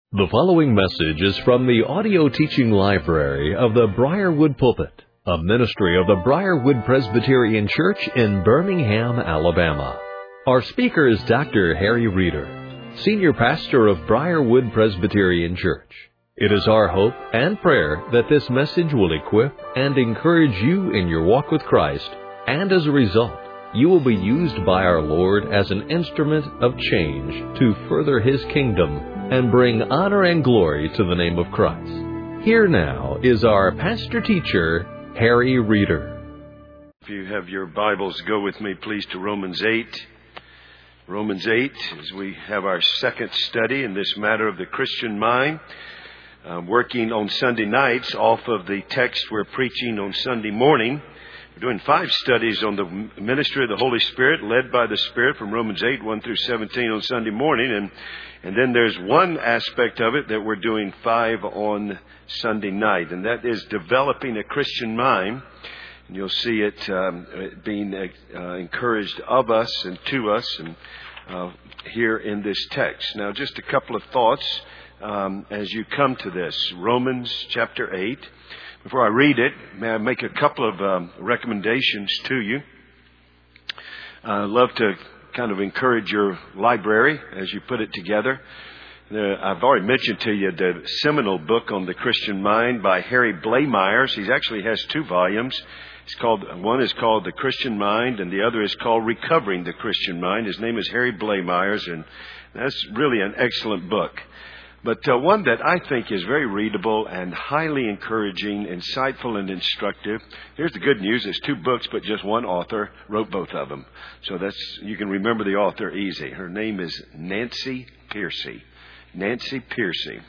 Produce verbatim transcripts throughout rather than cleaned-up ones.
The following message is from the audio teaching library of the Briarwood Pulpit, a ministry of the Briarwood Presbyterian Church in Birmingham, Alabama. Our speaker is Doctor Harry Reeder, Senior Pastor of Briarwood Presbyterian Church. It is our hope and prayer that this message will equip and encourage you in your walk with Christ, and as a result, you will be used by our Lord as an instrument of change to further His kingdom and bring honor and glory to the name of Christ. Here now is our pastor-teacher, Harry Reeder. If you have your Bibles, go with me, please, to Romans eight. Romans eight, as we have our second study in this matter of the Christian mind. Uh, working on Sunday nights off of the text we're preaching on Sunday morning. We're doing five studies on the ministry of the Holy Spirit, led by the Spirit, from Romans eight, one through seventeen on Sunday morning. And and then there's one aspect of it that we're doing five on Sunday night, and that is developing a Christian mind. And you'll see it um, being uh, encouraged of us and to us and uh, here in this text. Now, just a couple of thoughts um, as you come to this. Romans chapter eight. Before I read it, may I make a couple of um, recommendations to you. I love to kind of encourage your library as you put it together. Uh, I've already mentioned to you the seminal book on the Christian mind by Harry Blamires. He actually has two volumes. It's called, one is called The Christian Mind, and the other is called Recovering the Christian Mind. His name is Harry Blamires, and that's really an excellent book. But uh, one that I think is very readable and highly encouraging, insightful and instructive. Here's the good news. It's two books, but just one author wrote both of them. So that's, you can remember the author easy. Her name is Nancy Pearcey. Nancy Pearcey.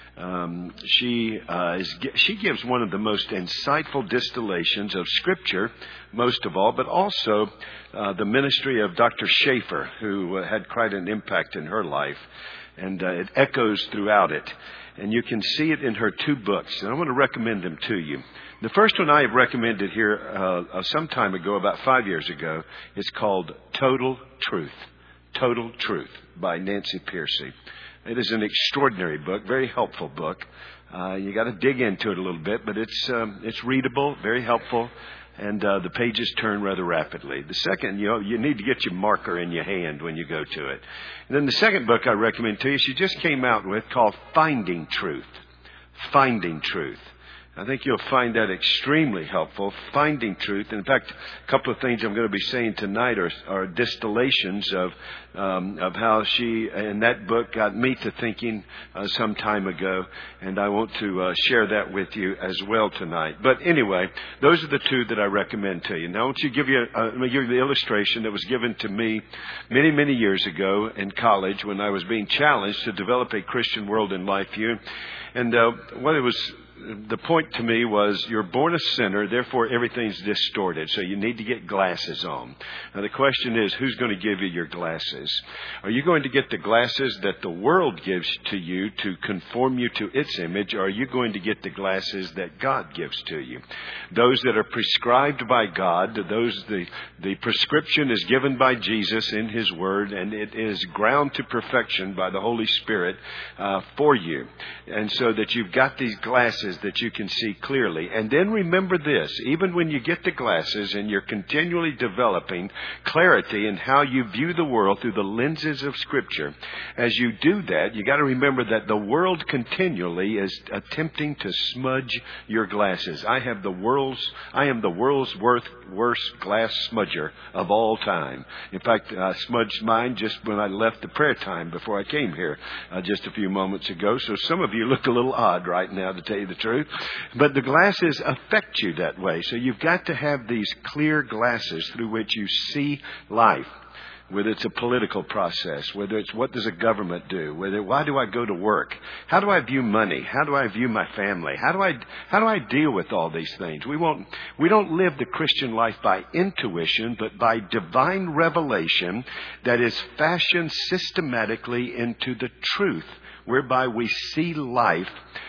Um, she uh, is, she gives one of the most insightful distillations of Scripture, most of all, but also uh, the ministry of Doctor Schaeffer, who uh, had quite an impact in her life. And uh, it echoes throughout it. And you can see it in her two books. And I want to recommend them to you. The first one I have recommended here uh, some time ago, about five years ago, is called Total Truth. Total Truth by Nancy Pearcey. It is an extraordinary book, very helpful book. Uh, you got to dig into it a little bit, but it's um, it's readable, very helpful. And uh, the pages turn rather rapidly. The second, you know, you need to get your marker in your hand when you go to it. And then the second book I recommend to you, she just came out with, called Finding Truth. Finding Truth. I think you'll find that extremely helpful, Finding Truth. And in fact, a couple of things I'm going to be saying tonight are, are distillations of um, of how she, in that book, got me to thinking uh, some time ago. And I want to uh, share that with you as well tonight. But anyway, those are the two that I recommend to you. Now, I want to give you, uh, let me give you the illustration that was given to me many, many years ago in college when I was being challenged to develop a Christian world and life view. And uh, what it was... The point to me was, you're born a sinner, therefore everything's distorted. So you need to get glasses on. Now the question is, who's going to give you your glasses? Are you going to get the glasses that the world gives to you to conform you to its image, or are you going to get the glasses that God gives to you? Those that are prescribed by God, those the, the prescription is given by Jesus in His Word, and it is ground to perfection by the Holy Spirit uh, for you. And so that you've got these glasses that you can see clearly. And then remember this, even when you get the glasses and you're continually developing clarity in how you view the world through the lenses of Scripture, as you do that, you got to remember that the world continually is attempting to smudge your glasses. I have the world's, I am the world's worst, worst glass smudger of all time. In fact, I smudged mine just when I left the prayer time before I came here uh, just a few moments ago. So some of you look a little odd right now, to tell you the truth. But the glasses affect you that way. So you've got to have these clear glasses through which you see life. Whether it's a political process, whether it's what does a government do, whether why do I go to work, how do I view money, how do I view my family, how do I how do I deal with all these things? We won't we don't live the Christian life by intuition, but by divine revelation that is fashioned systematically into the truth, whereby we see life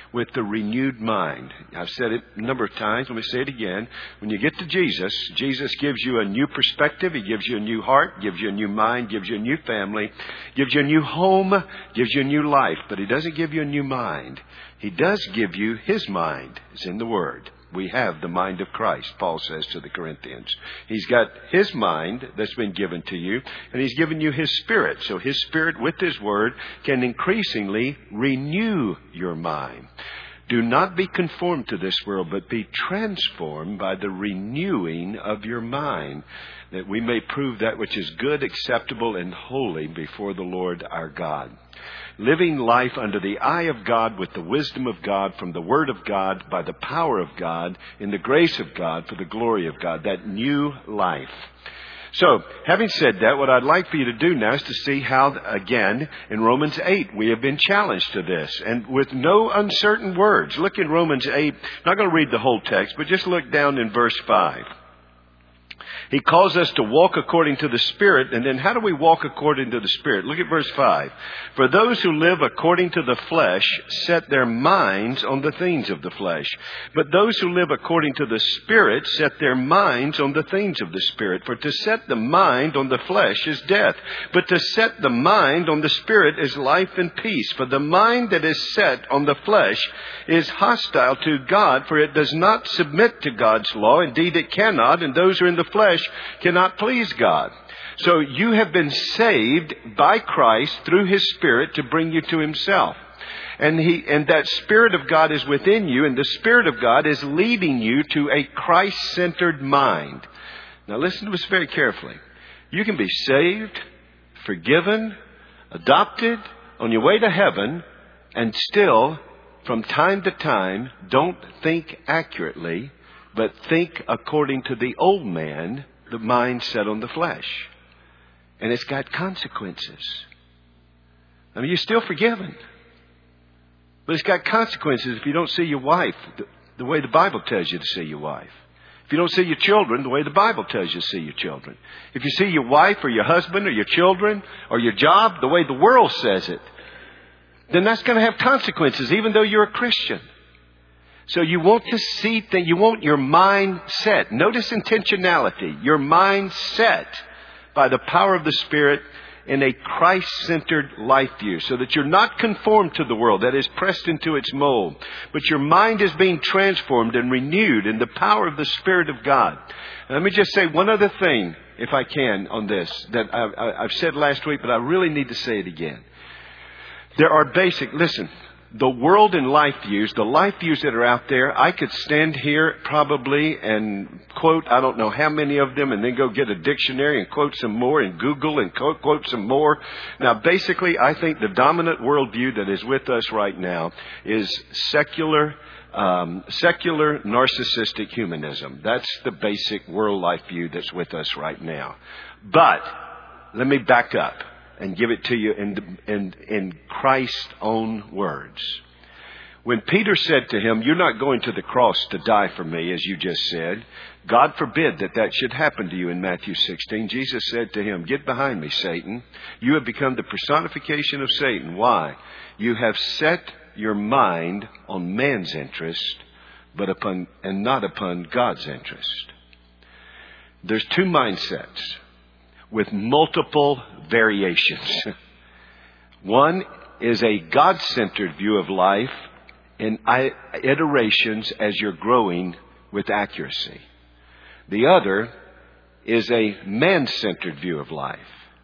with the renewed mind. I've said it a number of times. Let me say it again. When you get to Jesus, Jesus gives you a new perspective. He gives you a new heart, gives you a new mind, gives you a new family, gives you a new home, gives you a new life. But He doesn't give you a new mind. He does give you His mind. It's in the Word. We have the mind of Christ, Paul says to the Corinthians. He's got His mind that's been given to you, and He's given you His Spirit. So His Spirit with His Word can increasingly renew your mind. Do not be conformed to this world, but be transformed by the renewing of your mind, that we may prove that which is good, acceptable, and holy before the Lord our God. Living life under the eye of God, with the wisdom of God, from the Word of God, by the power of God, in the grace of God, for the glory of God. That new life. So, having said that, what I'd like for you to do now is to see how, again, in Romans eight, we have been challenged to this. And with no uncertain words. Look in Romans eight. I'm not going to read the whole text, but just look down in verse five. He calls us to walk according to the Spirit. And then how do we walk according to the Spirit? Look at verse five. For those who live according to the flesh set their minds on the things of the flesh. But those who live according to the Spirit set their minds on the things of the Spirit. For to set the mind on the flesh is death. But to set the mind on the Spirit is life and peace. For the mind that is set on the flesh is hostile to God, for it does not submit to God's law. Indeed, it cannot. And those who are in the flesh cannot please God. So you have been saved by Christ through His Spirit to bring you to Himself. And he, and that Spirit of God is within you, and the Spirit of God is leading you to a Christ-centered mind. Now listen to this very carefully. You can be saved, forgiven, adopted, on your way to heaven, and still, from time to time, don't think accurately, but think according to the old man, the mind set on the flesh. And it's got consequences. I mean, you're still forgiven. But it's got consequences if you don't see your wife the, the way the Bible tells you to see your wife. If you don't see your children the way the Bible tells you to see your children. If you see your wife or your husband or your children or your job the way the world says it, then that's going to have consequences even though you're a Christian. So you want to see things, you want your mind set. Notice intentionality. Your mind set by the power of the Spirit in a Christ-centered life view, so that you're not conformed to the world that is pressed into its mold, but your mind is being transformed and renewed in the power of the Spirit of God. And let me just say one other thing, if I can, on this, that I, I, I've said last week, but I really need to say it again. There are basic, listen, the world and life views, the life views that are out there, I could stand here probably and quote, I don't know how many of them, and then go get a dictionary and quote some more, and Google and quote, quote some more. Now, basically, I think the dominant worldview that is with us right now is secular, um, secular narcissistic humanism. That's the basic world life view that's with us right now. But let me back up and give it to you in, in, in Christ's own words. When Peter said to him, "You're not going to the cross to die for me," as you just said, God forbid that that should happen to you in Matthew sixteen. Jesus said to him, "Get behind me, Satan. You have become the personification of Satan." Why? You have set your mind on man's interest, but upon, and not upon God's interest. There's two mindsets with multiple variations. One is a God-centered view of life in iterations as you're growing with accuracy. The other is a man-centered view of life.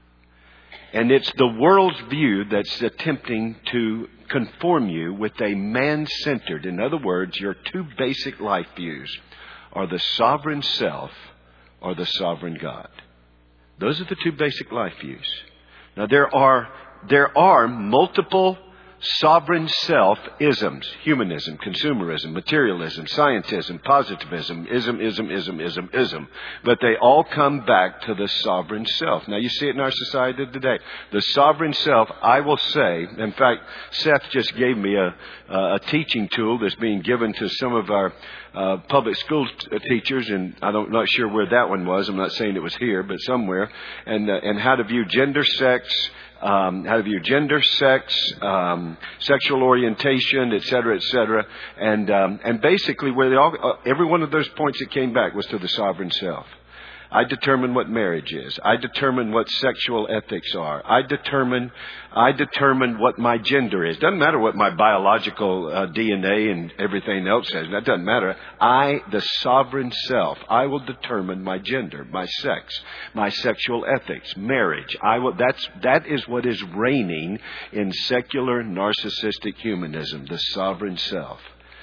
And it's the world's view that's attempting to conform you with a man-centered. In other words, your two basic life views are the sovereign self or the sovereign God. Those are the two basic life views. Now there are there are multiple sovereign self-isms: humanism, consumerism, materialism, scientism, positivism, ism, ism, ism, ism, ism. But they all come back to the sovereign self. Now you see it in our society today. The sovereign self, I will say, in fact, Seth just gave me a, a teaching tool that's being given to some of our uh, public school t- teachers, and I don't, I'm not sure where that one was. I'm not saying it was here, but somewhere. And, uh, and how to view gender, sex, um, have your gender, sex, um, sexual orientation, et cetera, et cetera. And, um, and basically where they all, uh, every one of those points that came back was to the sovereign self. I determine what marriage is. I determine what sexual ethics are. I determine, I determine what my gender is. Doesn't matter what my biological uh, D N A and everything else says. That doesn't matter. I, the sovereign self, I will determine my gender, my sex, my sexual ethics, marriage. I will. That's that is what is reigning in secular narcissistic humanism. The sovereign self.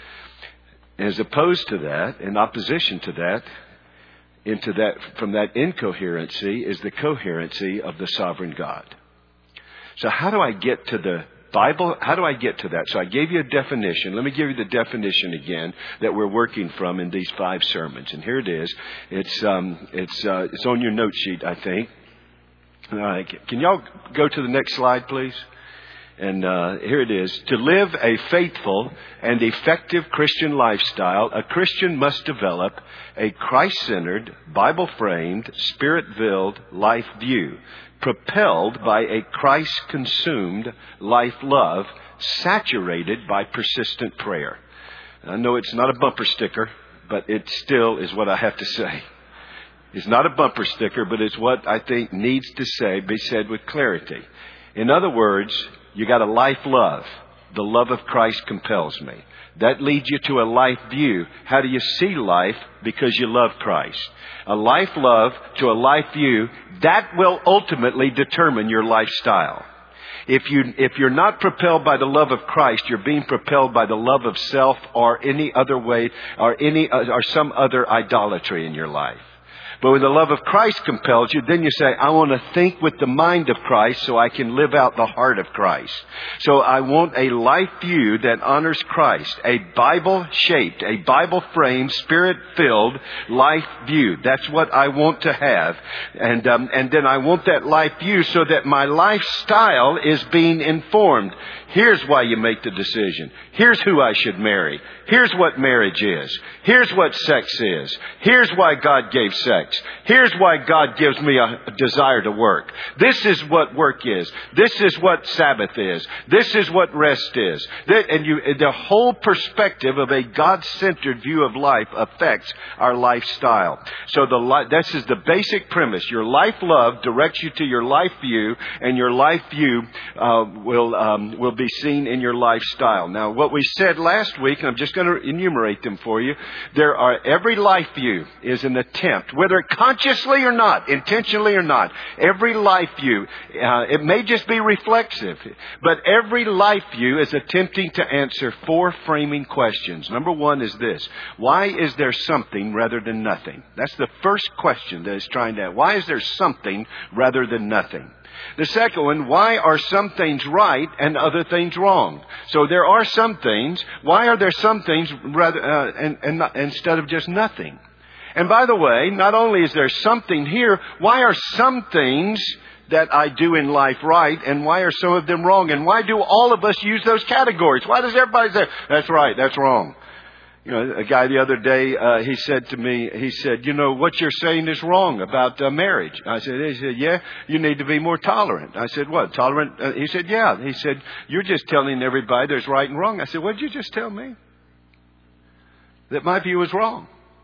As opposed to that, in opposition to that. Into that, from that incoherency is the coherency of the sovereign God. So how do I get to the Bible? How do I get to that? So I gave you a definition. Let me give you the definition again that we're working from in these five sermons. And here it is. It's um, it's uh, it's on your note sheet, I think. All right. Can y'all go to the next slide, please? And uh, here it is. To live a faithful and effective Christian lifestyle, a Christian must develop a Christ-centered, Bible-framed, Spirit-filled life view, propelled by a Christ-consumed life love, saturated by persistent prayer. I know it's not a bumper sticker, but it still is what I have to say. It's not a bumper sticker, but it's what I think needs to say, be said with clarity. In other words, you got a life love. The love of Christ compels me. That leads you to a life view. How do you see life? Because you love Christ. A life love to a life view, that will ultimately determine your lifestyle. If you, if you're not propelled by the love of Christ, you're being propelled by the love of self or any other way, or any, or some other idolatry in your life. But when the love of Christ compels you, then you say, I want to think with the mind of Christ so I can live out the heart of Christ. So I want a life view that honors Christ, a Bible-shaped, a Bible-framed, Spirit-filled life view. That's what I want to have. And, um, and then I want that life view so that my lifestyle is being informed. Here's why you make the decision. Here's who I should marry. Here's what marriage is. Here's what sex is. Here's why God gave sex. Here's why God gives me a desire to work. This is what work is. This is what Sabbath is. This is what rest is. And you, the whole perspective of a God-centered view of life affects our lifestyle. So the this is the basic premise. Your life love directs you to your life view, and your life view uh, will um, will be seen in your lifestyle. Now, what we said last week, and I'm just going to enumerate them for you. There are every life view is an attempt, whether consciously or not, intentionally or not, every life view, uh, it may just be reflexive, but every life view is attempting to answer four framing questions. Number one is this: why is there something rather than nothing? That's the first question that is trying to ask. Why is there something rather than nothing? The second one, why are some things right and other things wrong? So there are some things. Why are there some things rather uh, and, and not, instead of just nothing? And by the way, not only is there something here, why are some things that I do in life right, and why are some of them wrong? And why do all of us use those categories? Why does everybody say, that's right, that's wrong? You know, a guy the other day, uh, he said to me, he said, you know, what you're saying is wrong about uh, marriage. I said, he said, yeah, you need to be more tolerant. I said, what, tolerant? Uh, he said, yeah. He said, you're just telling everybody there's right and wrong. I said, what did you just tell me? That my view is wrong.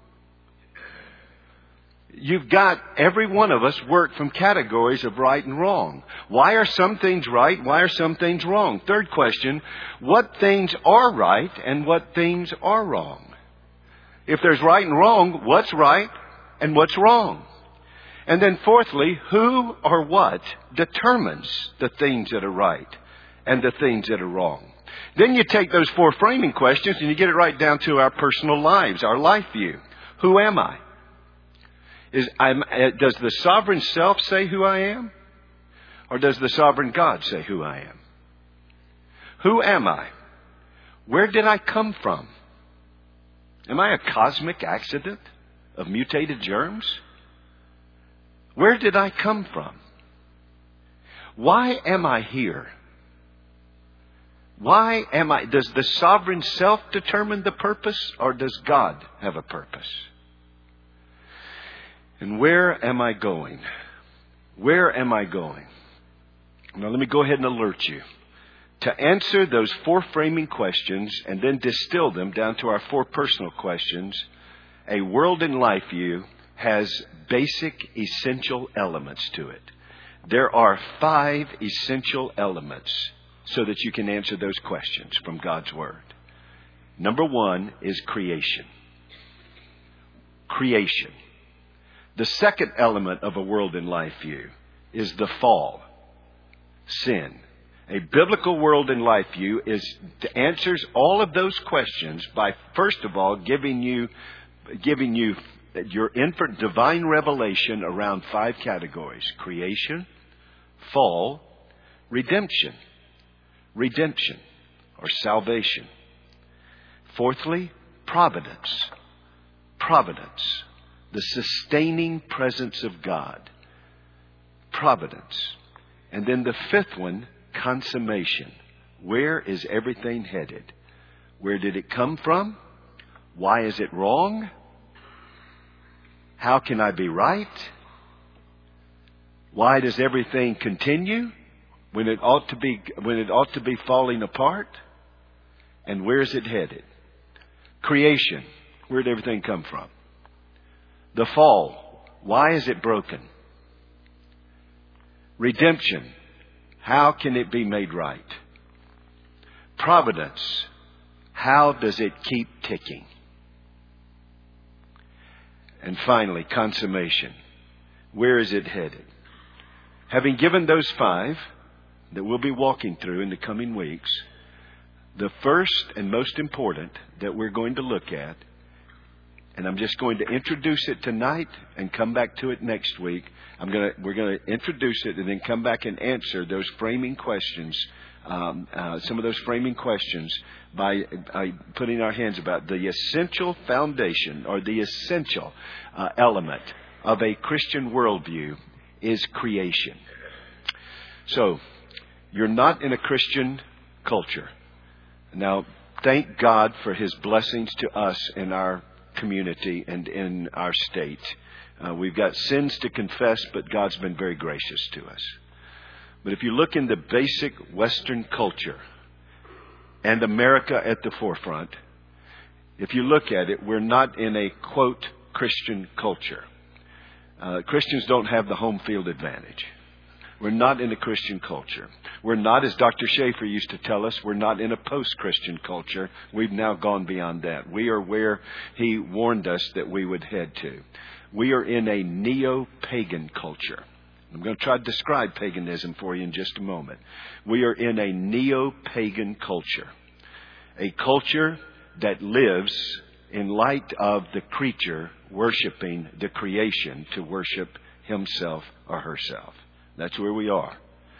You've got, every one of us work from categories of right and wrong. Why are some things right? Why are some things wrong? Third question, what things are right and what things are wrong? If there's right and wrong, what's right and what's wrong? And then fourthly, who or what determines the things that are right and the things that are wrong? Then you take those four framing questions and you get it right down to our personal lives, our life view. Who am I? Is, I'm, does the sovereign self say who I am? Or does the sovereign God say who I am? Who am I? Where did I come from? Am I a cosmic accident of mutated germs? Where did I come from? Why am I here? Why am I? Does the sovereign self determine the purpose, or does God have a purpose? And where am I going? Where am I going? Now let me go ahead and alert you. To answer those four framing questions and then distill them down to our four personal questions, a world and life view has basic essential elements to it. There are five essential elements so that you can answer those questions from God's Word. Number one is creation. Creation. The second element of a world and life view is the fall, sin. A biblical world and life view is answers all of those questions by, first of all, giving you, giving you, you're in for divine revelation around five categories: creation, fall, redemption, redemption or salvation. Fourthly, providence, providence, the sustaining presence of God, providence. And then the fifth one, consummation. Where is everything headed? Where did it come from? Why is it wrong? How can I be right? Why does everything continue when it ought to be when it ought to be falling apart? And where is it headed? Creation. Where did everything come from? The fall. Why is it broken? Redemption. How can it be made right? Providence. How does it keep ticking? And finally, consummation. Where is it headed? Having given those five that we'll be walking through in the coming weeks, the first and most important that we're going to look at, and I'm just going to introduce it tonight and come back to it next week. I'm going to, we're going to introduce it and then come back and answer those framing questions, um, uh, some of those framing questions by, by putting our hands about the essential foundation or the essential uh, element of a Christian worldview is creation. So, you're not in a Christian culture. Now, thank God for His blessings to us in our community and in our state. Uh, we've got sins to confess, but God's been very gracious to us. But if you look in the basic Western culture and America at the forefront, if you look at it, we're not in a, quote, Christian culture. Uh, Christians don't have the home field advantage. We're not in a Christian culture. We're not, as Doctor Schaefer used to tell us, we're not in a post-Christian culture. We've now gone beyond that. We are where he warned us that we would head to. We are in a neo-pagan culture. I'm going to try to describe paganism for you in just a moment. We are in a neo-pagan culture. A culture that lives in light of the creature worshiping the creation to worship himself or herself. That's where we are.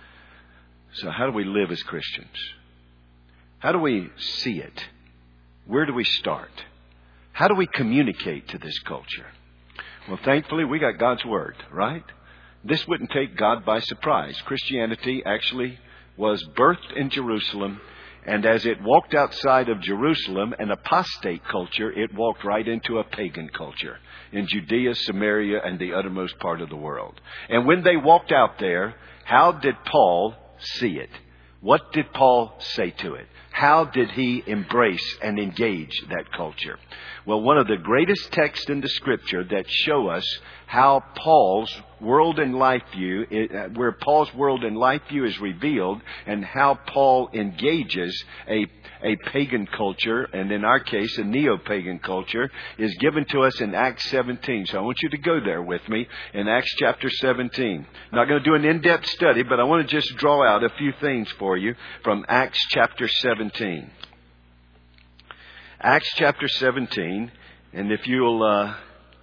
So how do we live as Christians? How do we see it? Where do we start? How do we communicate to this culture? Well, thankfully, we got God's Word, right? This wouldn't take God by surprise. Christianity actually was birthed in Jerusalem, and as it walked outside of Jerusalem, an apostate culture, it walked right into a pagan culture in Judea, Samaria, and the uttermost part of the world. And when they walked out there, how did Paul see it? What did Paul say to it? How did he embrace and engage that culture? Well, one of the greatest texts in the Scripture that show us how Paul's world and life view, where Paul's world and life view is revealed, and how Paul engages a a pagan culture, and in our case, a neo-pagan culture, is given to us in Acts seventeen. So I want you to go there with me in Acts chapter seventeen. I'm not going to do an in-depth study, but I want to just draw out a few things for you from Acts chapter seventeen. Acts chapter seventeen, and if you'll uh,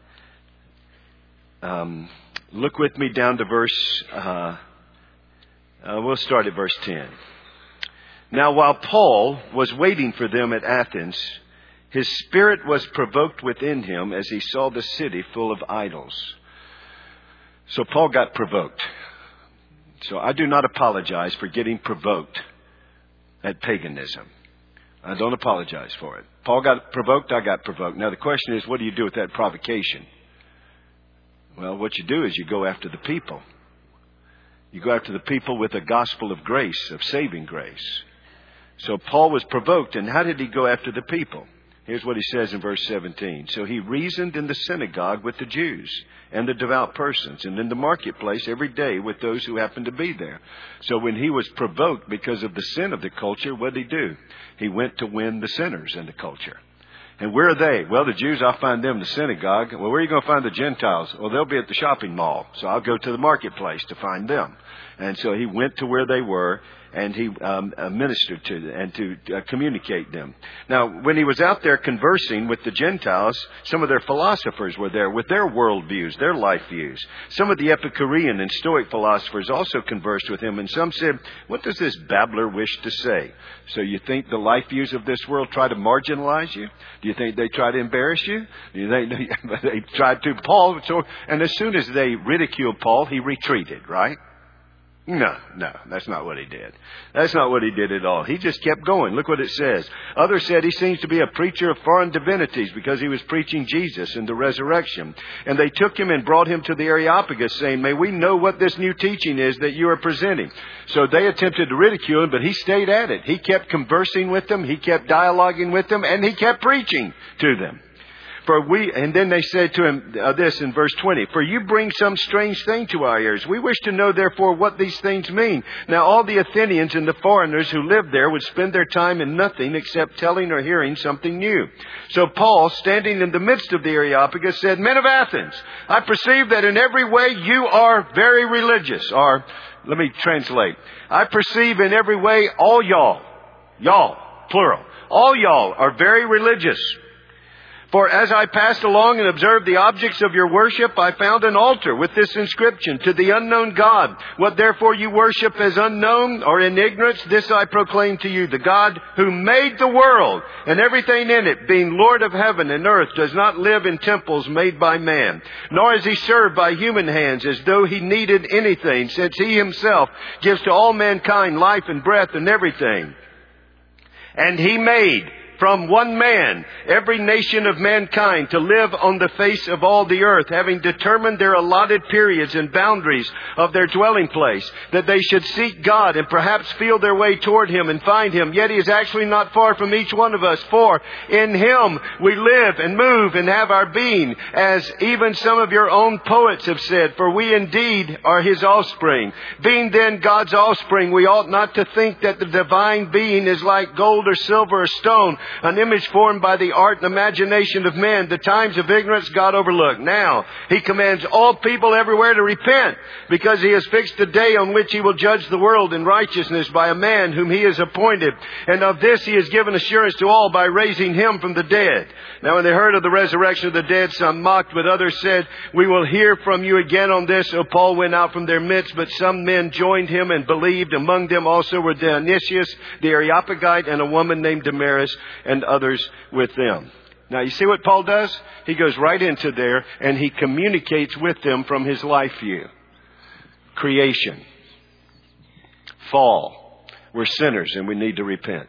um, look with me down to verse, uh, uh, we'll start at verse ten. Now, while Paul was waiting for them at Athens, his spirit was provoked within him as he saw the city full of idols. So Paul got provoked. So I do not apologize for getting provoked at paganism. I don't apologize for it. Paul got provoked, I got provoked. Now the question is, what do you do with that provocation? Well, what you do is you go after the people. You go after the people with a gospel of grace, of saving grace. So Paul was provoked. And how did he go after the people? Here's what he says in verse seventeen. So he reasoned in the synagogue with the Jews and the devout persons, and in the marketplace every day with those who happened to be there. So when he was provoked because of the sin of the culture, what did he do? He went to win the sinners in the culture. And where are they? Well, the Jews, I'll find them in the synagogue. Well, where are you going to find the Gentiles? Well, they'll be at the shopping mall. So I'll go to the marketplace to find them. And so he went to where they were, and he um, uh, ministered to them and to uh, communicate them. Now, when he was out there conversing with the Gentiles, some of their philosophers were there with their worldviews, their life views. Some of the Epicurean and Stoic philosophers also conversed with him, and some said, what does this babbler wish to say? So you think the life views of this world try to marginalize you? Do you think they try to embarrass you? Do you think they, they tried to? Paul, so, and as soon as they ridiculed Paul, he retreated, right? No, no, that's not what he did. That's not what he did at all. He just kept going. Look what it says. Others said he seems to be a preacher of foreign divinities because he was preaching Jesus and the resurrection. And they took him and brought him to the Areopagus, saying, may we know what this new teaching is that you are presenting. So they attempted to ridicule him, but he stayed at it. He kept conversing with them. He kept dialoguing with them, and he kept preaching to them. For we, and then they said to him uh, this in verse twenty, for you bring some strange thing to our ears. We wish to know, therefore, what these things mean. Now, all the Athenians and the foreigners who lived there would spend their time in nothing except telling or hearing something new. So Paul, standing in the midst of the Areopagus, said, men of Athens, I perceive that in every way you are very religious. Or, let me translate. I perceive in every way all y'all, y'all, plural, all y'all are very religious. For as I passed along and observed the objects of your worship, I found an altar with this inscription, to the unknown God. What therefore you worship as unknown or in ignorance, this I proclaim to you. The God who made the world and everything in it, being Lord of heaven and earth, does not live in temples made by man, nor is he served by human hands as though he needed anything, since he himself gives to all mankind life and breath and everything. And he made from one man every nation of mankind to live on the face of all the earth, having determined their allotted periods and boundaries of their dwelling place, that they should seek God and perhaps feel their way toward Him and find Him. Yet He is actually not far from each one of us, for in Him we live and move and have our being, as even some of your own poets have said, for we indeed are His offspring. Being then God's offspring, we ought not to think that the divine being is like gold or silver or stone, an image formed by the art and imagination of men. The times of ignorance God overlooked. Now He commands all people everywhere to repent, because He has fixed a day on which He will judge the world in righteousness by a man whom He has appointed. And of this He has given assurance to all by raising Him from the dead. Now when they heard of the resurrection of the dead, some mocked, but others said, we will hear from you again on this. So Paul went out from their midst, but some men joined him and believed. Among them also were Dionysius the Areopagite and a woman named Damaris, and others with them. Now, you see what Paul does? He goes right into there and he communicates with them from his life view. Creation. Fall. We're sinners and we need to repent.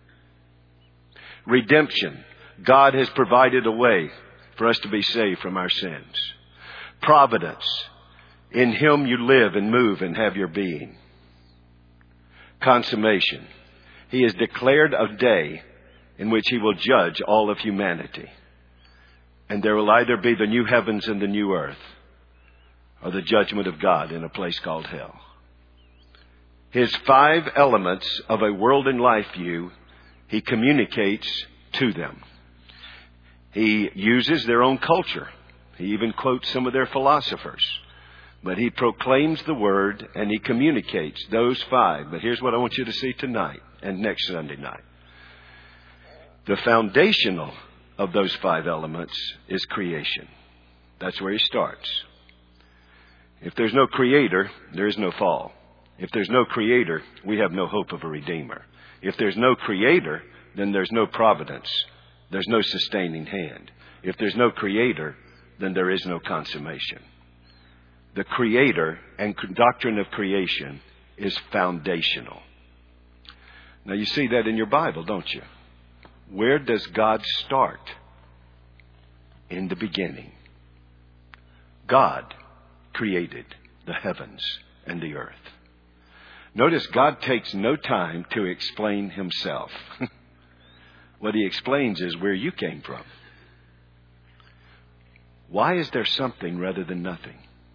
Redemption. God has provided a way for us to be saved from our sins. Providence. In Him you live and move and have your being. Consummation. He has declared a day in which He will judge all of humanity. And there will either be the new heavens and the new earth, or the judgment of God in a place called hell. His five elements of a world and life view, He communicates to them. He uses their own culture. He even quotes some of their philosophers. But He proclaims the Word and He communicates those five. But here's what I want you to see tonight and next Sunday night. The foundational of those five elements is creation. That's where He starts. If there's no Creator, there is no fall. If there's no Creator, we have no hope of a Redeemer. If there's no Creator, then there's no providence. There's no sustaining hand. If there's no Creator, then there is no consummation. The Creator and doctrine of creation is foundational. Now you see that in your Bible, don't you? Where does God start? In the beginning. God created the heavens and the earth. Notice God takes no time to explain himself. What he explains is where you came from. Why is there something rather than nothing?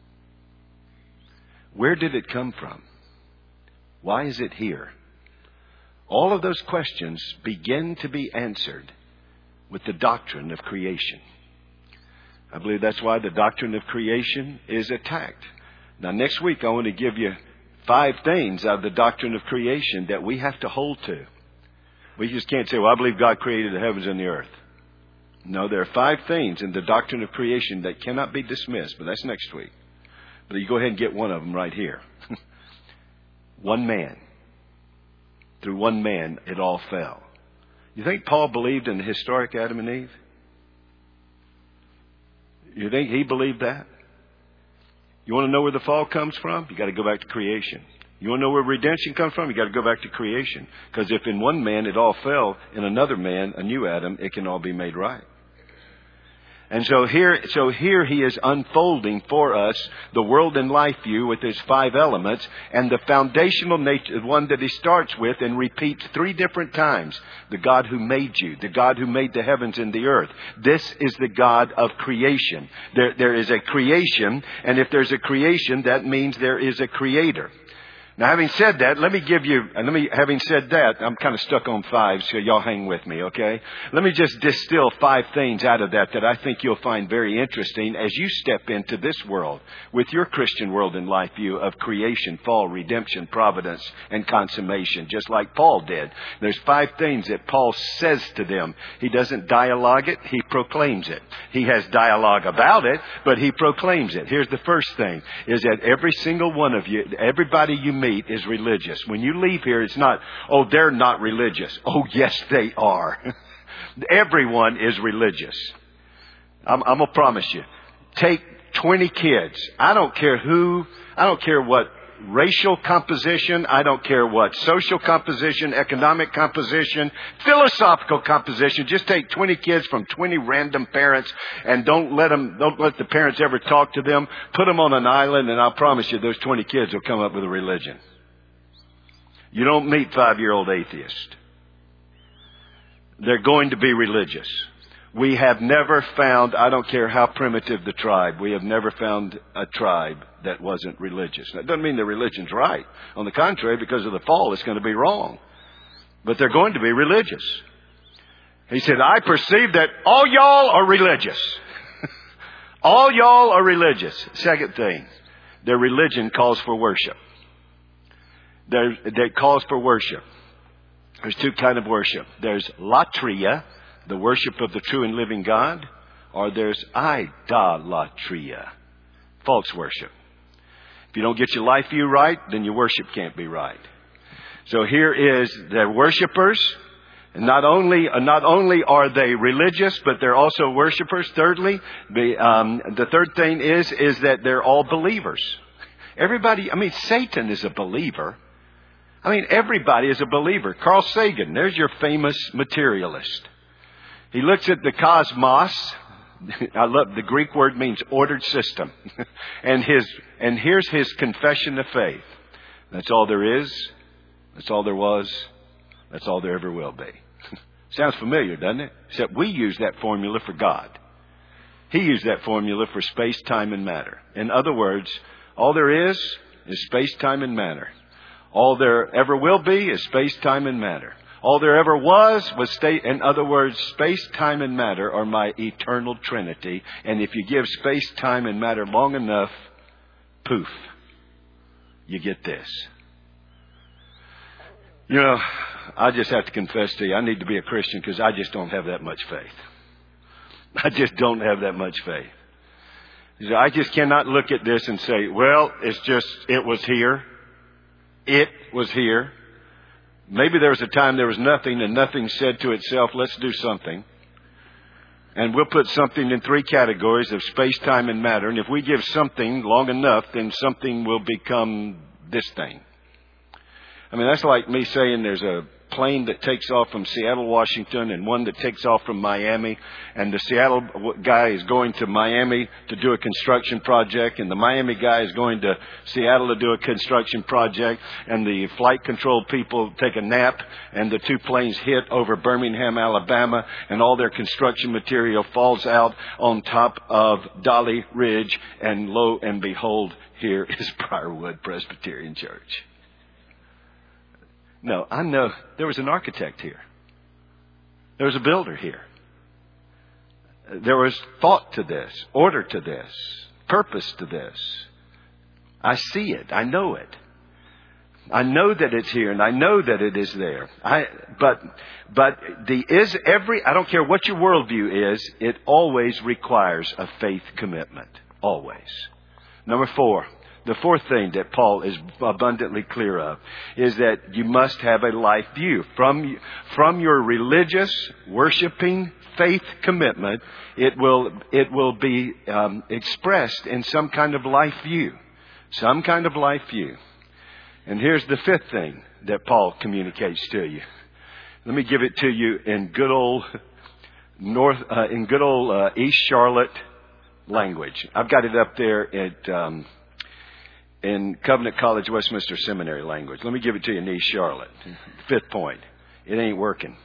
Where did it come from? Why is it here? All of those questions begin to be answered with the doctrine of creation. I believe that's why the doctrine of creation is attacked. Now, next week, I want to give you five things out of the doctrine of creation that we have to hold to. We just can't say, well, I believe God created the heavens and the earth. No, there are five things in the doctrine of creation that cannot be dismissed, but that's next week. But you go ahead and get one of them right here. One man. Through one man, it all fell. You think Paul believed in the historic Adam and Eve? You think he believed that? You want to know where the fall comes from? You got to go back to creation. You want to know where redemption comes from? You got to go back to creation. Because if in one man it all fell, in another man, a new Adam, it can all be made right. And so here, so here he is unfolding for us the world and life view with his five elements, and the foundational nature, the one that he starts with and repeats three different times: the God who made you, the God who made the heavens and the earth. This is the God of creation. There, there is a creation, and if there's a creation, that means there is a creator. Now, having said that, let me give you, and let me, having said that, I'm kind of stuck on five, so y'all hang with me, okay? Let me just distill five things out of that that I think you'll find very interesting as you step into this world with your Christian world and life view of creation, fall, redemption, providence, and consummation, just like Paul did. There's five things that Paul says to them. He doesn't dialogue it, he proclaims it. He has dialogue about it, but he proclaims it. Here's the first thing, is that every single one of you, everybody you meet, is religious. When you leave here, it's not, oh, they're not religious. Oh, yes, they are. Everyone is religious. I'm, I'm going to promise you. Take twenty kids. I don't care who, I don't care what racial composition, I don't care what social composition, economic composition, philosophical composition. Just take twenty kids from twenty random parents and don't let them, don't let the parents ever talk to them. Put them on an island, and I'll promise you those twenty kids will come up with a religion. You don't meet five-year-old atheists. They're going to be religious. We have never found, I don't care how primitive the tribe, we have never found a tribe that wasn't religious. That doesn't mean their religion's right. On the contrary, because of the fall, it's going to be wrong. But they're going to be religious. He said, I perceive that all y'all are religious. All y'all are religious. Second thing, their religion calls for worship. Their, that calls for worship. There's two kinds of worship. There's latria, the worship of the true and living God, or there's idolatria, false worship. If you don't get your life view right, then your worship can't be right. So here is the worshipers. And not only, uh, not only are they religious, but they're also worshipers. Thirdly, the, um, the third thing is, is that they're all believers. Everybody, I mean, Satan is a believer. I mean, everybody is a believer. Carl Sagan, there's your famous materialist. He looks at the cosmos. I love the Greek word means ordered system. and his and here's his confession of faith. That's all there is. That's all there was. That's all there ever will be. Sounds familiar, doesn't it? Except we use that formula for God. He used that formula for space, time, and matter. In other words, all there is is space, time, and matter. All there ever will be is space, time, and matter. All there ever was was state. In other words, space, time, and matter are my eternal trinity. And if you give space, time, and matter long enough, poof, you get this. You know, I just have to confess to you, I need to be a Christian because I just don't have that much faith. I just don't have that much faith. I just cannot look at this and say, well, it's just, it was here. It was here. Maybe there was a time there was nothing and nothing said to itself, let's do something. And we'll put something in three categories of space, time, and matter. And if we give something long enough, then something will become this thing. I mean, that's like me saying there's a plane that takes off from Seattle, Washington, and one that takes off from Miami. And the Seattle guy is going to Miami to do a construction project, and the Miami guy is going to Seattle to do a construction project. And the flight control people take a nap, and the two planes hit over Birmingham, Alabama, and all their construction material falls out on top of Dolly Ridge. And lo and behold, here is Briarwood Presbyterian Church. No, I know there was an architect here. There was a builder here. There was thought to this, order to this, purpose to this. I see it. I know it. I know that it's here, and I know that it is there. I, but, but the is every, I don't care what your worldview is, it always requires a faith commitment. Always. Number four. The fourth thing that Paul is abundantly clear of is that you must have a life view. From, from your religious, worshiping, faith commitment, it will, it will be um, expressed in some kind of life view. Some kind of life view. And here's the fifth thing that Paul communicates to you. Let me give it to you in good old North, uh, in good old uh, East Charlotte language. I've got it up there at... Um, in Covenant College, Westminster Seminary language. Let me give it to you in East Charlotte. Fifth point. It ain't working.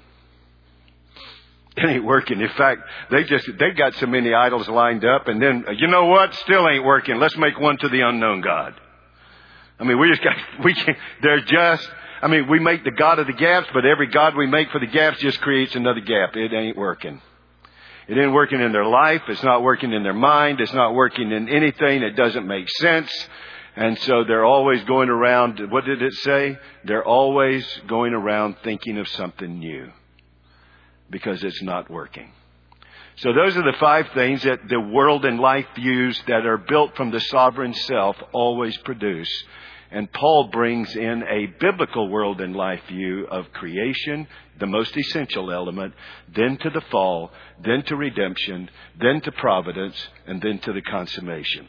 It ain't working. In fact, they just, they got so many idols lined up, and then, you know what? Still ain't working. Let's make one to the unknown God. I mean, we just got, we can't, they're just, I mean, we make the God of the gaps, but every God we make for the gaps just creates another gap. It ain't working. It ain't working in their life. It's not working in their mind. It's not working in anything. It doesn't make sense. And so they're always going around, what did it say? They're always going around thinking of something new because it's not working. So those are the five things that the world and life views that are built from the sovereign self always produce. And Paul brings in a biblical world and life view of creation, the most essential element, then to the fall, then to redemption, then to providence, and then to the consummation.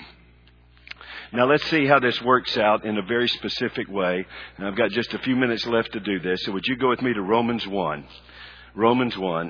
Now let's see how this works out in a very specific way. And I've got just a few minutes left to do this. So would you go with me to Romans one? Romans one.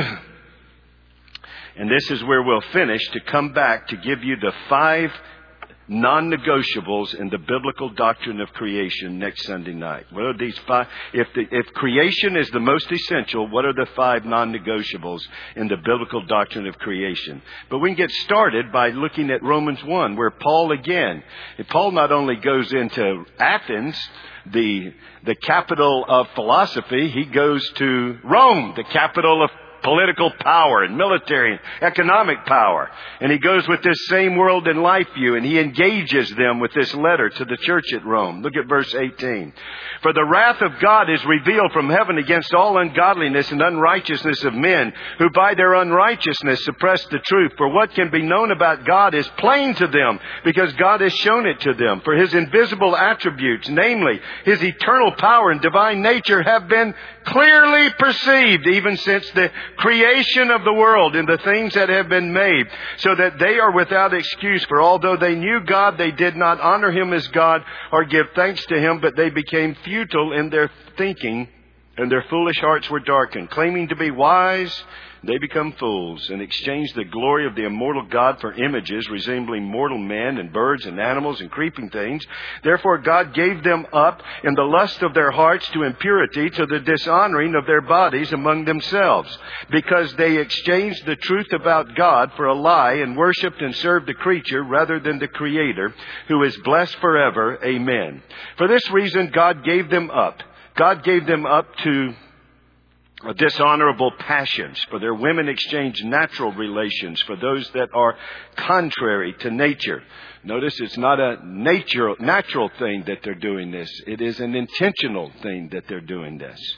And this is where we'll finish to come back to give you the five non-negotiables in the biblical doctrine of creation next Sunday night. What are these five? If the, if creation is the most essential, what are the five non-negotiables in the biblical doctrine of creation? But we can get started by looking at Romans one, where Paul again, Paul not only goes into Athens, the, the capital of philosophy, he goes to Rome, the capital of political power and military and economic power. And he goes with this same world and life view, and he engages them with this letter to the church at Rome. Look at verse eighteen. For the wrath of God is revealed from heaven against all ungodliness and unrighteousness of men, who by their unrighteousness suppress the truth. For what can be known about God is plain to them, because God has shown it to them. For his invisible attributes, namely his eternal power and divine nature, have been clearly perceived even since the creation of the world in the things that have been made, so that they are without excuse. For although they knew God, they did not honor him as God or give thanks to him, but they became futile in their thinking, and their foolish hearts were darkened. Claiming to be wise, they become fools, and exchange the glory of the immortal God for images resembling mortal men and birds and animals and creeping things. Therefore God gave them up in the lust of their hearts to impurity, to the dishonoring of their bodies among themselves, because they exchanged the truth about God for a lie, and worshipped and served the creature rather than the Creator, who is blessed forever. Amen. For this reason God gave them up. God gave them up to dishonorable passions, for their women exchange natural relations for those that are contrary to nature. Notice it's not a nature, natural thing that they're doing this. It is an intentional thing that they're doing this.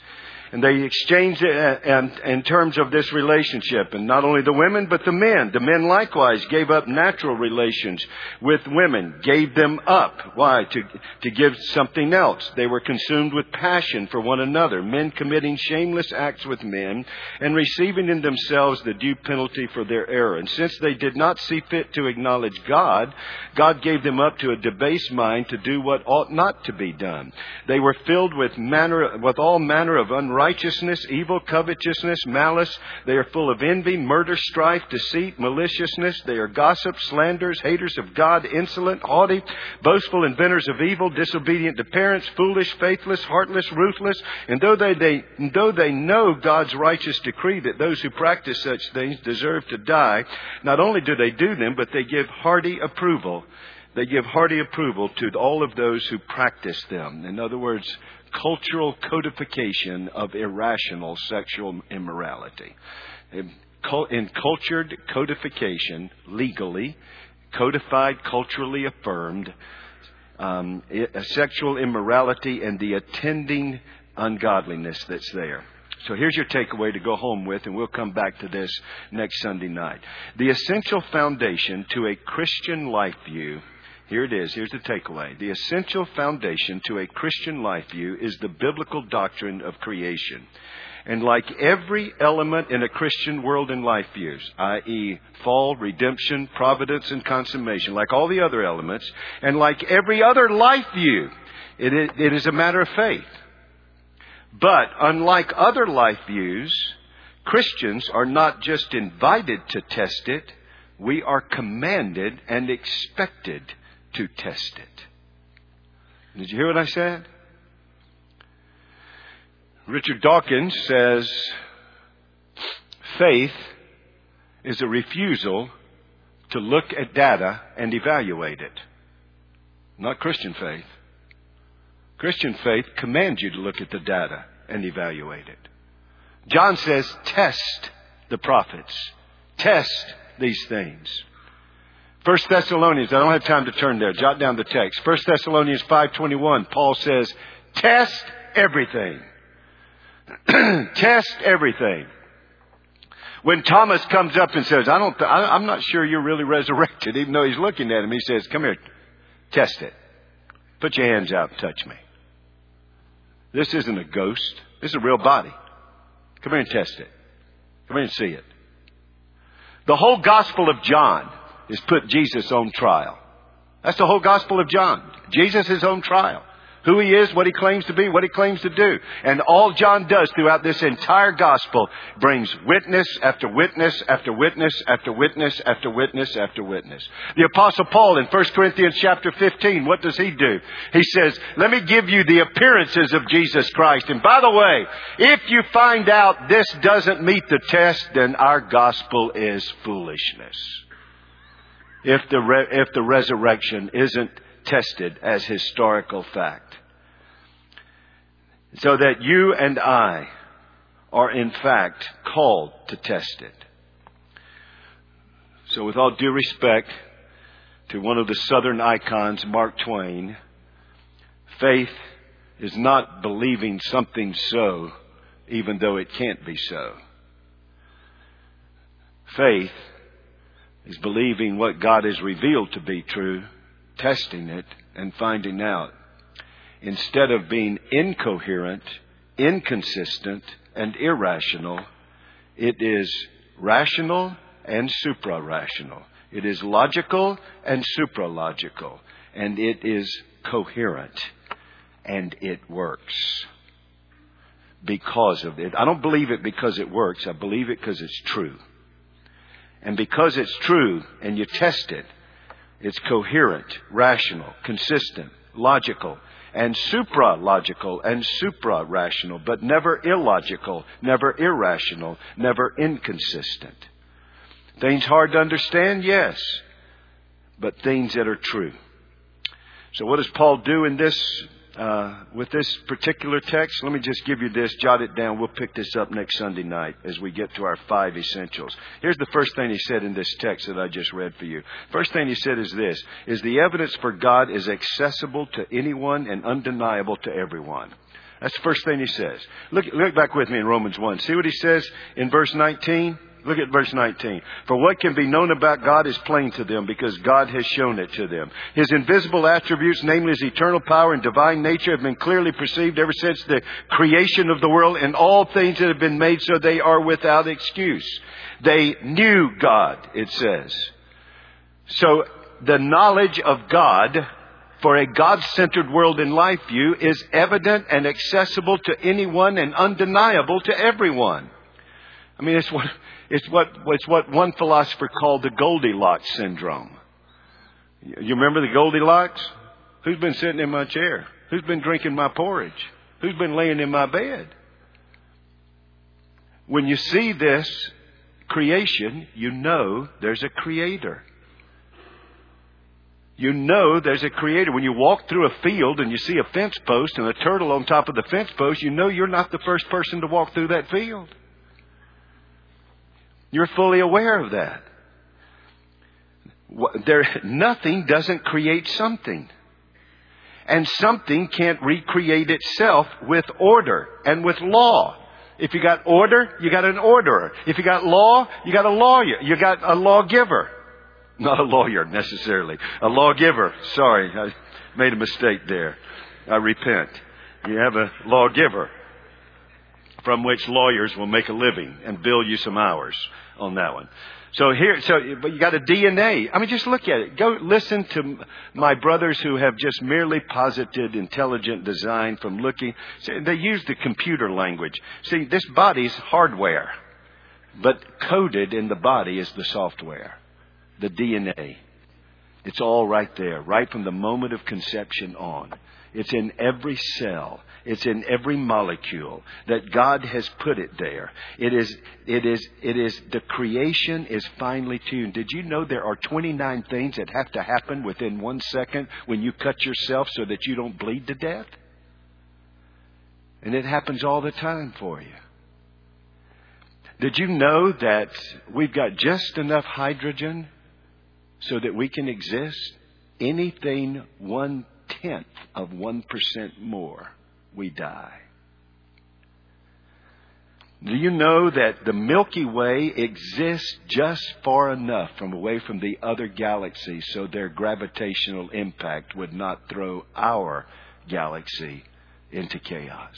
And they exchanged it in, in terms of this relationship. And not only the women, but the men. The men likewise gave up natural relations with women, gave them up. Why? To, to give something else. They were consumed with passion for one another, men committing shameless acts with men and receiving in themselves the due penalty for their error. And since they did not see fit to acknowledge God, God gave them up to a debased mind to do what ought not to be done. They were filled with manner, with all manner of unrighteousness. Righteousness, evil, covetousness, malice. They are full of envy, murder, strife, deceit, maliciousness. They are gossips, slanderers, haters of God, insolent, haughty, boastful, inventors of evil, disobedient to parents, foolish, faithless, heartless, ruthless. And though they, they, though they know God's righteous decree that those who practice such things deserve to die, not only do they do them, but they give hearty approval. They give hearty approval to all of those who practice them. In other words, cultural codification of irrational sexual immorality. In cultured codification, legally, codified, culturally affirmed, um, sexual immorality and the attending ungodliness that's there. So here's your takeaway to go home with, and we'll come back to this next Sunday night. The essential foundation to a Christian life view. Here it is. Here's the takeaway. The essential foundation to a Christian life view is the biblical doctrine of creation. And like every element in a Christian world and life views, that is fall, redemption, providence, and consummation, like all the other elements, and like every other life view, it is, it is a matter of faith. But unlike other life views, Christians are not just invited to test it, we are commanded and expected to test it. Did you hear what I said? Richard Dawkins says, faith is a refusal to look at data and evaluate it. Not Christian faith. Christian faith commands you to look at the data and evaluate it. John says, test the prophets. Test these things. First Thessalonians, I don't have time to turn there. Jot down the text. First Thessalonians five twenty-one, Paul says, test everything. Test everything. When Thomas comes up and says, I don't, th- I'm not sure you're really resurrected, even though he's looking at him, he says, come here, test it. Put your hands out and touch me. This isn't a ghost. This is a real body. Come here and test it. Come here and see it. The whole Gospel of John is put Jesus on trial. That's the whole Gospel of John. Jesus' own trial. Who he is, what he claims to be, what he claims to do. And all John does throughout this entire gospel brings witness after witness after witness after witness after witness after witness. The Apostle Paul in First Corinthians chapter fifteen, what does he do? He says, let me give you the appearances of Jesus Christ. And by the way, if you find out this doesn't meet the test, then our gospel is foolishness. If the re- if the resurrection isn't tested as historical fact. So that you and I are in fact called to test it. So with all due respect to one of the Southern icons, Mark Twain, faith is not believing something so, even though it can't be so. Faith is believing what God has revealed to be true, testing it and finding out. Instead of being incoherent, inconsistent, and irrational, it is rational and supra-rational. It is logical and supra-logical. And it is coherent. And it works. Because of it. I don't believe it because it works. I believe it because it's true. And because it's true and you test it, it's coherent, rational, consistent, logical, and supra-logical and supra-rational, but never illogical, never irrational, never inconsistent. Things hard to understand? Yes. But things that are true. So what does Paul do in this, uh, with this particular text? Let me just give you this, jot it down. We'll pick this up next Sunday night as we get to our five essentials. Here's the first thing he said in this text that I just read for you. First thing he said is this, is the evidence for God is accessible to anyone and undeniable to everyone. That's the first thing he says. Look, look back with me in Romans one. See what he says in verse nineteen? Look at verse nineteen. For what can be known about God is plain to them, because God has shown it to them. His invisible attributes, namely His eternal power and divine nature, have been clearly perceived ever since the creation of the world, and all things that have been made, so they are without excuse. They knew God, it says. So the knowledge of God for a God-centered world in life view is evident and accessible to anyone and undeniable to everyone. I mean, it's what, it's what, it's what one philosopher called the Goldilocks syndrome. You remember the Goldilocks? Who's been sitting in my chair? Who's been drinking my porridge? Who's been laying in my bed? When you see this creation, you know there's a creator. You know there's a creator. When you walk through a field and you see a fence post and a turtle on top of the fence post, you know you're not the first person to walk through that field. You're fully aware of that. There, nothing doesn't create something. And something can't recreate itself with order and with law. If you got order, you got an orderer. If you got law, you got a lawyer. You got a lawgiver. Not a lawyer necessarily. A lawgiver. Sorry, I made a mistake there. I repent. You have a lawgiver from which lawyers will make a living and bill you some hours on that one. So here, so but you got a D N A. I mean, just look at it. Go listen to my brothers who have just merely posited intelligent design from looking. See, they use the computer language. See, this body's hardware, but coded in the body is the software, the D N A. It's all right there, right from the moment of conception on. It's in every cell. It's in every molecule that God has put it there. It is, it is, it is, the creation is finely tuned. Did you know there are twenty-nine things that have to happen within one second when you cut yourself so that you don't bleed to death? And it happens all the time for you. Did you know that we've got just enough hydrogen so that we can exist? Anything one-tenth of one percent more, we die. Do you know that the Milky Way exists just far enough from away from the other galaxies so their gravitational impact would not throw our galaxy into chaos?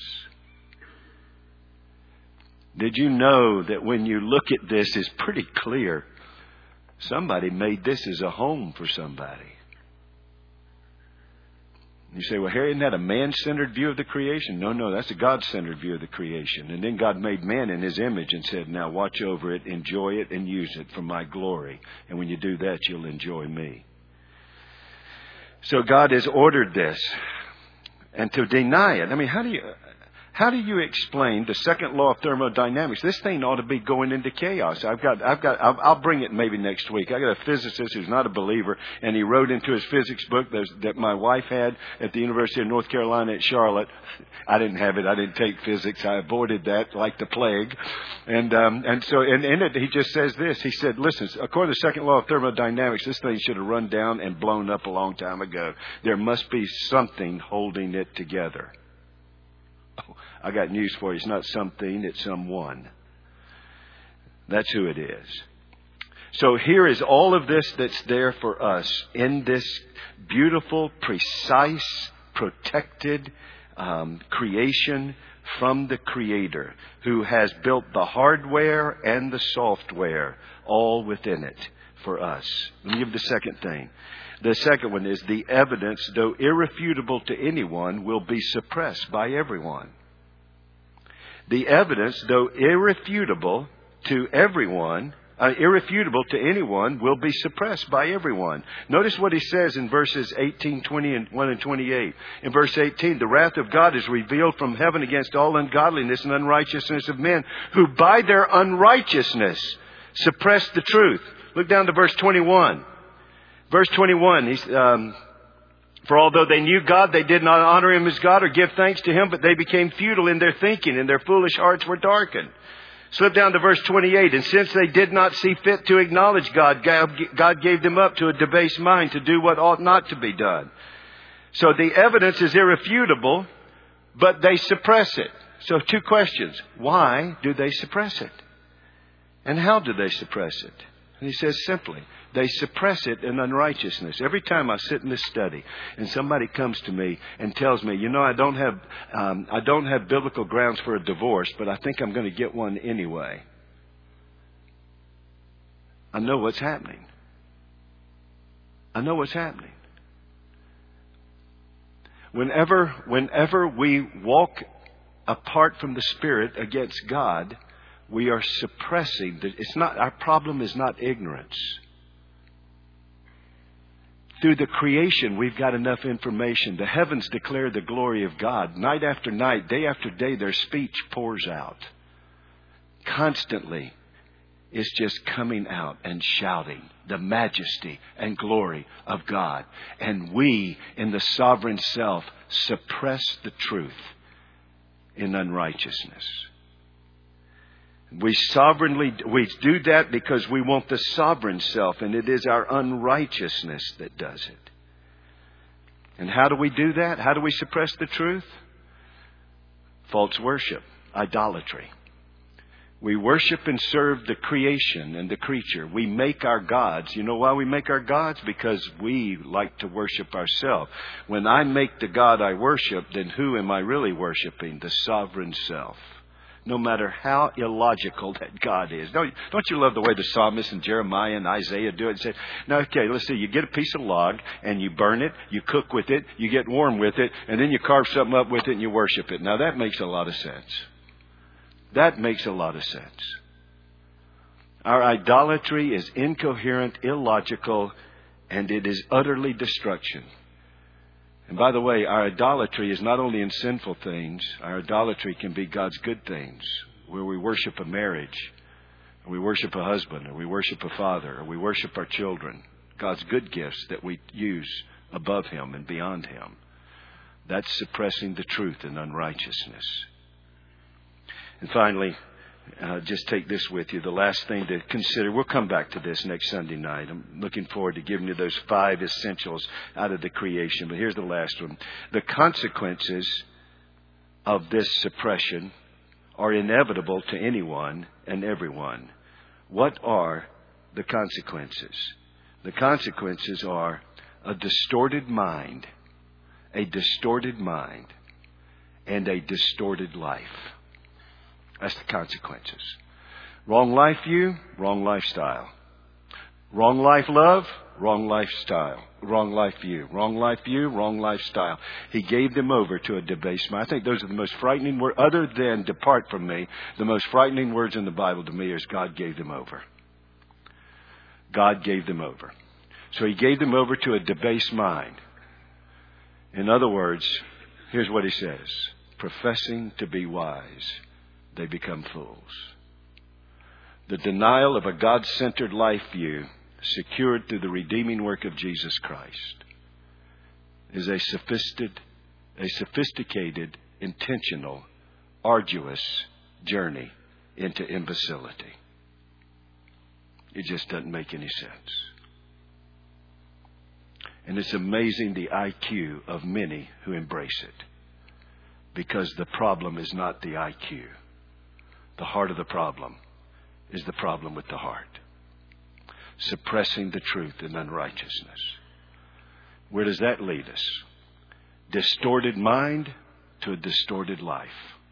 Did you know that when you look at this, it's pretty clear somebody made this as a home for somebody? You say, well, Harry, isn't that a man-centered view of the creation? No, no, that's a God-centered view of the creation. And then God made man in His image and said, now watch over it, enjoy it, and use it for my glory. And when you do that, you'll enjoy me. So God has ordered this. And to deny it, I mean, how do you... How do you explain the second law of thermodynamics? This thing ought to be going into chaos. I've got, I've got, I'll, I'll bring it maybe next week. I got a physicist who's not a believer, and he wrote into his physics book that my wife had at the University of North Carolina at Charlotte. I didn't have it. I didn't take physics. I avoided that like the plague. And um, and so and in it, he just says this. He said, listen, according to the second law of thermodynamics, this thing should have run down and blown up a long time ago. There must be something holding it together. I got news for you. It's not something, it's someone. That's who it is. So here is all of this that's there for us in this beautiful, precise, protected um, creation from the Creator, who has built the hardware and the software all within it for us. Let me give the second thing. The second one is the evidence, though irrefutable to anyone, will be suppressed by everyone. The evidence, though irrefutable to everyone, uh, irrefutable to anyone, will be suppressed by everyone. Notice what he says in verses eighteen, twenty, and one and twenty-eight. In verse eighteen, the wrath of God is revealed from heaven against all ungodliness and unrighteousness of men, who by their unrighteousness suppress the truth. Look down to verse twenty-one. Verse twenty-one, he's... Um, For although they knew God, they did not honor Him as God or give thanks to Him, but they became futile in their thinking, and their foolish hearts were darkened. Slip down to verse twenty-eight. And since they did not see fit to acknowledge God, God gave them up to a debased mind to do what ought not to be done. So the evidence is irrefutable, but they suppress it. So two questions. Why do they suppress it? And how do they suppress it? And he says simply, they suppress it in unrighteousness. Every time I sit in this study and somebody comes to me and tells me, you know, I don't have, um, I don't have biblical grounds for a divorce, but I think I'm going to get one anyway. I know what's happening. I know what's happening. Whenever, whenever we walk apart from the Spirit against God, we are suppressing. The, it's not, our problem is not ignorance. Through the creation, we've got enough information. The heavens declare the glory of God. Night after night, day after day, their speech pours out. Constantly, it's just coming out and shouting the majesty and glory of God. And we, in the sovereign self, suppress the truth in unrighteousness. We sovereignly, we do that because we want the sovereign self, and it is our unrighteousness that does it. And how do we do that? How do we suppress the truth? False worship, idolatry. We worship and serve the creation and the creature. We make our gods. You know why we make our gods? Because we like to worship ourselves. When I make the God I worship, then who am I really worshiping? The sovereign self. No matter how illogical that God is. Don't, don't you love the way the psalmist and Jeremiah and Isaiah do it? And say, now, okay, let's see. You get a piece of log and you burn it, you cook with it, you get warm with it, and then you carve something up with it and you worship it. Now, that makes a lot of sense. That makes a lot of sense. Our idolatry is incoherent, illogical, and it is utterly destruction. And by the way, our idolatry is not only in sinful things. Our idolatry can be God's good things, where we worship a marriage, or we worship a husband, or we worship a father, or we worship our children. God's good gifts that we use above Him and beyond Him. That's suppressing the truth in unrighteousness. And finally, uh, just take this with you. The last thing to consider, we'll come back to this next Sunday night. I'm looking forward to giving you those five essentials out of the creation. But here's the last one. The consequences of this suppression are inevitable to anyone and everyone. What are the consequences? The consequences are a distorted mind, a distorted mind, and a distorted life. That's the consequences. Wrong life view, wrong lifestyle. Wrong life love, wrong lifestyle. Wrong life view. Wrong life view, wrong lifestyle. He gave them over to a debasement. I think those are the most frightening words. Other than depart from me, the most frightening words in the Bible to me is God gave them over. God gave them over. So He gave them over to a debased mind. In other words, here's what He says. Professing to be wise, they become fools. The denial of a God-centered life view secured through the redeeming work of Jesus Christ is a sophisticated, a sophisticated, intentional, arduous journey into imbecility. It just doesn't make any sense. And it's amazing the I Q of many who embrace it. Because the problem is not the I Q. The heart of the problem is the problem with the heart. Suppressing the truth in unrighteousness. Where does that lead us? Distorted mind to a distorted life.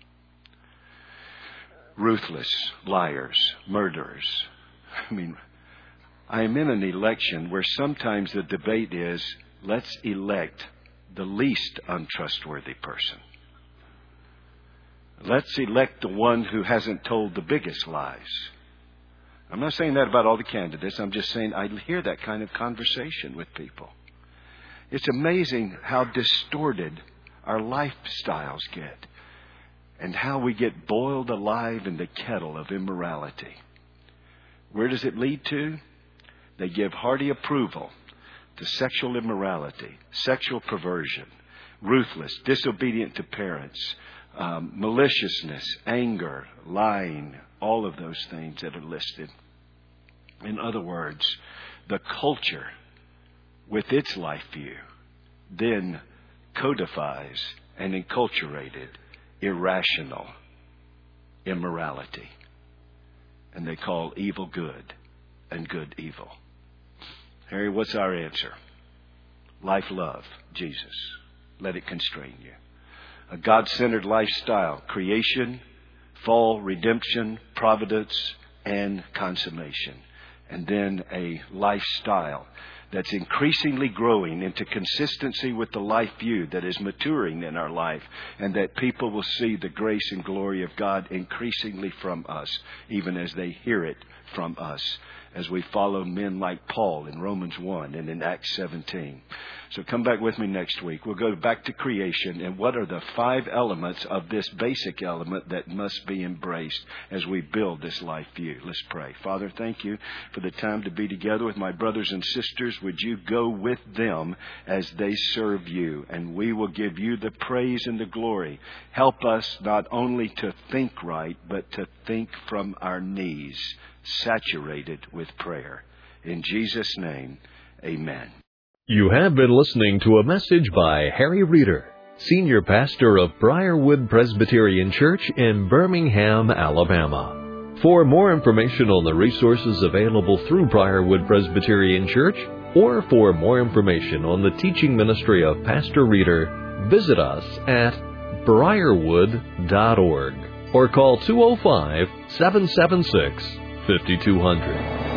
Ruthless, liars, murderers. I mean, I am in an election where sometimes the debate is, let's elect the least untrustworthy person. Let's elect the one who hasn't told the biggest lies. I'm not saying that about all the candidates. I'm just saying I hear that kind of conversation with people. It's amazing how distorted our lifestyles get and how we get boiled alive in the kettle of immorality. Where does it lead to? They give hearty approval to sexual immorality, sexual perversion, ruthless, disobedient to parents, Um, maliciousness, anger, lying, all of those things that are listed. In other words, the culture with its life view then codifies and enculturated irrational immorality. And they call evil good and good evil. Harry, what's our answer? Life, love, Jesus. Let it constrain you. A God-centered lifestyle, creation, fall, redemption, providence, and consummation. And then a lifestyle that's increasingly growing into consistency with the life view that is maturing in our life, and that people will see the grace and glory of God increasingly from us, even as they hear it from us, as we follow men like Paul in Romans one and in Acts seventeen. So come back with me next week. We'll go back to creation and what are the five elements of this basic element that must be embraced as we build this life view. Let's pray. Father, thank you for the time to be together with my brothers and sisters. Would you go with them as they serve you, and we will give you the praise and the glory. Help us not only to think right, but to think from our knees, saturated with prayer. In Jesus' name, amen. You have been listening to a message by Harry Reeder, Senior Pastor of Briarwood Presbyterian Church in Birmingham, Alabama. For more information on the resources available through Briarwood Presbyterian Church, or for more information on the teaching ministry of Pastor Reeder, visit us at briarwood dot org or call two oh five, seven seven six, five two zero zero.